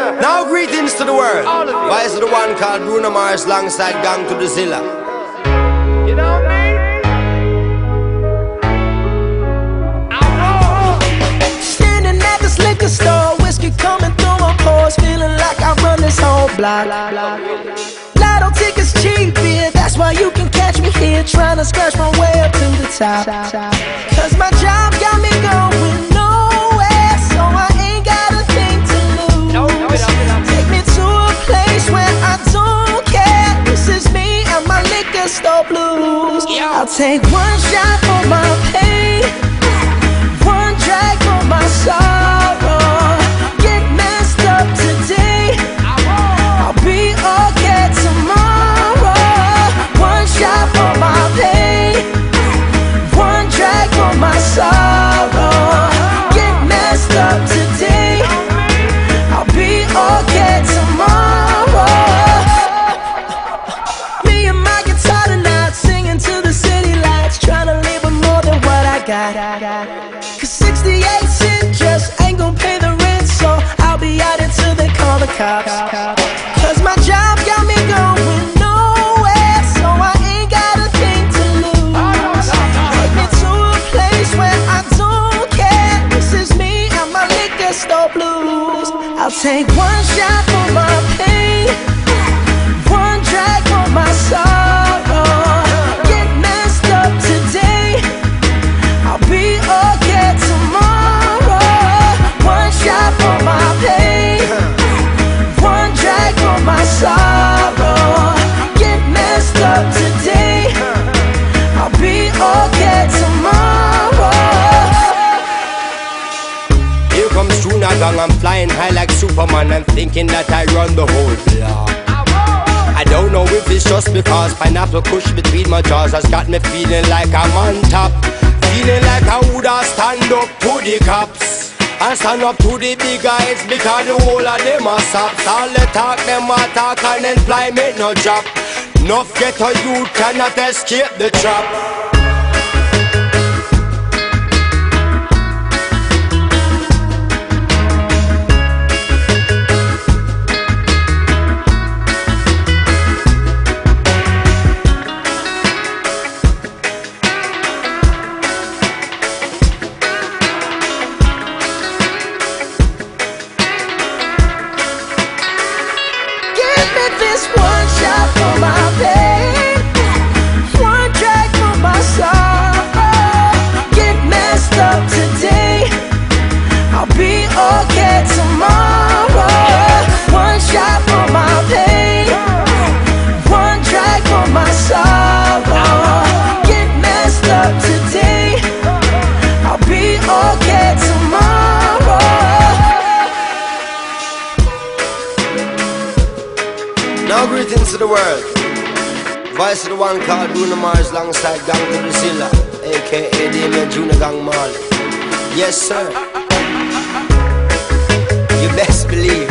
Now greetings to the world. Why is the one called Bruno Mars alongside Gang to the Zilla? You know what I mean? Standing at this liquor store, whiskey coming through my pores, feeling like I run this whole block. Lotto tickets cheap, yeah, that's why you can catch me here, trying to scratch my way up to the top. Cause my job got me going nowhere, so I ain't got a thing to lose. Take me to a place where I don't care. This is me and my liquor store blues. I'll take one shot for my pain, one drag for my sorrow. Get messed up today, I'll be okay tomorrow. One shot for my pain, one drag for my sorrow. Get messed up today, I'll be okay tomorrow. Me and my guitar tonight, singing to the city lights, trying to live with more than what I got. Cause 68 cents just ain't gon' pay the rent, so I'll be out until they call the cops. Cause my job got me going nowhere, so I ain't got a thing to lose. Take me to a place where I don't care. This is me and my liquor store blues. I'll take one shot for my pain, one drag for my sorrow. Get messed up today, I'll be okay tomorrow. One shot for my pain, one drag for my sorrow. Get messed up today, I'll be okay tomorrow. Here comes Junior Gang, I'm flying high like Superman. I'm thinking that I run the whole block. I don't know if it's just because pineapple kush between my jaws has got me feeling like I'm on top. Feeling like I woulda stand up to the cops and stand up to the big guys, because the whole of them are sops. All the talk, them a talk, and employment no job. Enough ghetto youth cannot escape the trap. This one shot for my pain, one drag for my sorrow. Get messed up today, I'll be okay tomorrow. One shot for my pain, one drag for my sorrow. Get messed up today, I'll be okay tomorrow. Now greetings to the world. Voice of the one called Bruno Mars alongside Gang to the Zilla, aka Damien Junior Gang Marley. Yes sir, you best believe